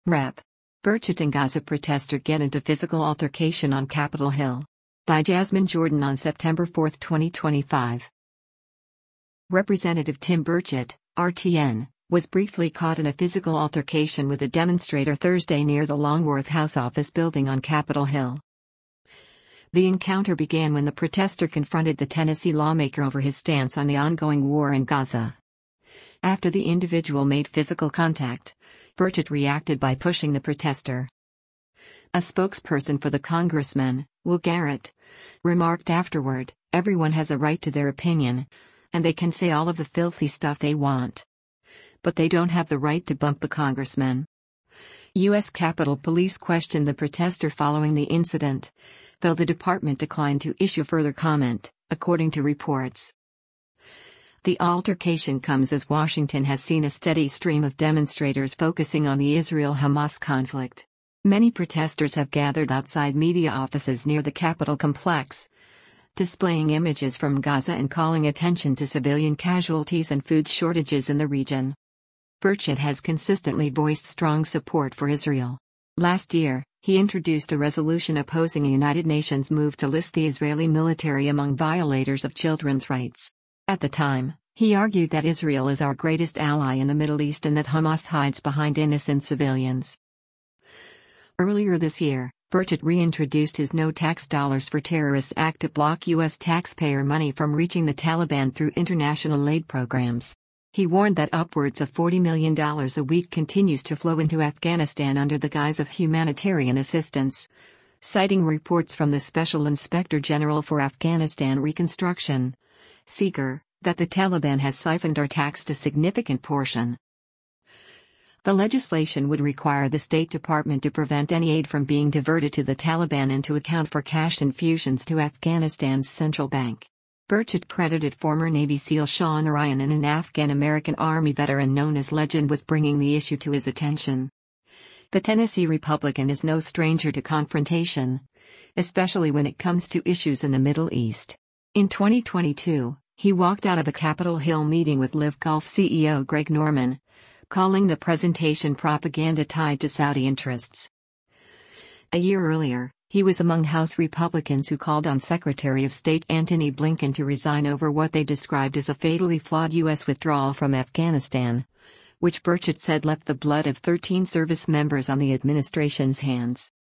Rep. Burchett and Gaza protester get into physical altercation on Capitol Hill. By Jasmine Jordan on September 4, 2025. Representative Tim Burchett, RTN, was briefly caught in a physical altercation with a demonstrator Thursday near the Longworth House office building on Capitol Hill. The encounter began when the protester confronted the Tennessee lawmaker over his stance on the ongoing war in Gaza. After the individual made physical contact, Burchett reacted by pushing the protester. A spokesperson for the congressman, Will Garrett, remarked afterward, "Everyone has a right to their opinion, and they can say all of the filthy stuff they want. But they don't have the right to bump the congressman." U.S. Capitol Police questioned the protester following the incident, though the department declined to issue further comment, according to reports. The altercation comes as Washington has seen a steady stream of demonstrators focusing on the Israel-Hamas conflict. Many protesters have gathered outside media offices near the Capitol complex, displaying images from Gaza and calling attention to civilian casualties and food shortages in the region. Burchett has consistently voiced strong support for Israel. Last year, he introduced a resolution opposing a United Nations move to list the Israeli military among violators of children's rights. At the time, he argued that Israel is our greatest ally in the Middle East and that Hamas hides behind innocent civilians. Earlier this year, Burchett reintroduced his No Tax Dollars for Terrorists Act to block U.S. taxpayer money from reaching the Taliban through international aid programs. He warned that upwards of $40 million a week continues to flow into Afghanistan under the guise of humanitarian assistance, citing reports from the Special Inspector General for Afghanistan Reconstruction, SIGER, that the Taliban has siphoned or taxed a significant portion. The legislation would require the State Department to prevent any aid from being diverted to the Taliban and to account for cash infusions to Afghanistan's central bank. Burchett credited former Navy SEAL Sean Ryan and an Afghan-American Army veteran known as Legend with bringing the issue to his attention. The Tennessee Republican is no stranger to confrontation, especially when it comes to issues in the Middle East. In 2022, he walked out of a Capitol Hill meeting with Live Golf CEO Greg Norman, calling the presentation propaganda tied to Saudi interests. A year earlier, he was among House Republicans who called on Secretary of State Antony Blinken to resign over what they described as a fatally flawed U.S. withdrawal from Afghanistan, which Burchett said left the blood of 13 service members on the administration's hands.